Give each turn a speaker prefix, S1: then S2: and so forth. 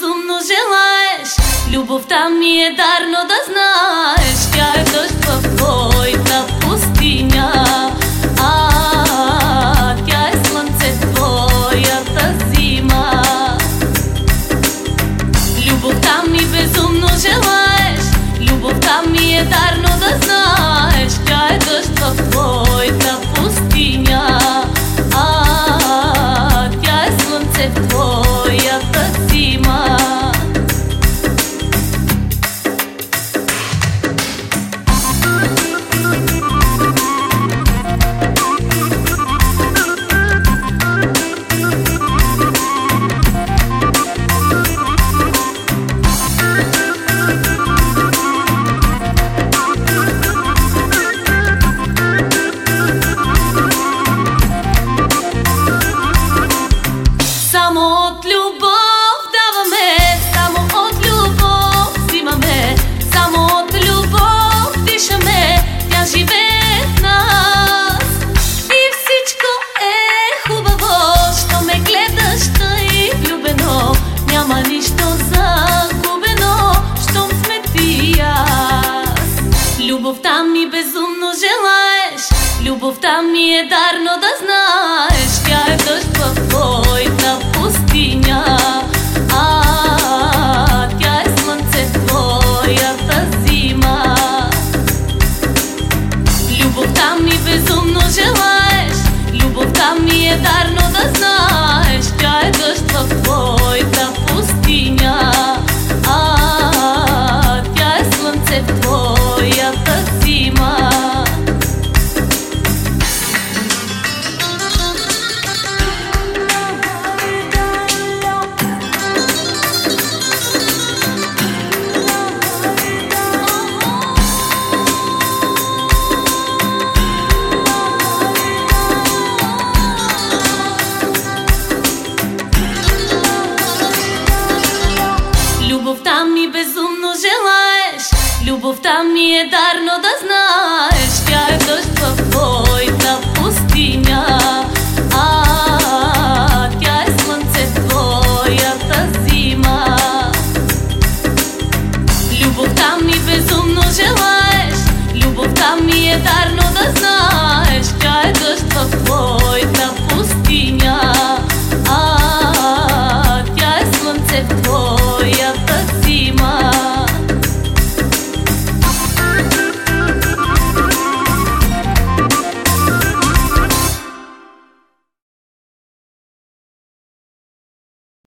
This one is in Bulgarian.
S1: безумно желаеш. Любовта ми е дар, но да знаеш, тя е дъжд в твоята пустиня, тя е слънце в твоята зима. Любовта ми безумно желаеш. Любовта ми е дар, но да знаеш, тя е дъжд в твоята пустиня, тя е слънце в твоята зима. Любовта ми безумно желаеш. Любовта ми е дар, но да знаеш, тя е дъжд в твоята пустиня, тя е слънце в твоята зима. Любовта ми безумно желаеш. Любовта ми е дар, но да знаеш, тя е дъжд в твоята пустиня, тя е слънце в твоята зима. Любовта ми безумно желаеш. Любовта ми е дар, но да знаеш, тя е дъжд в твоята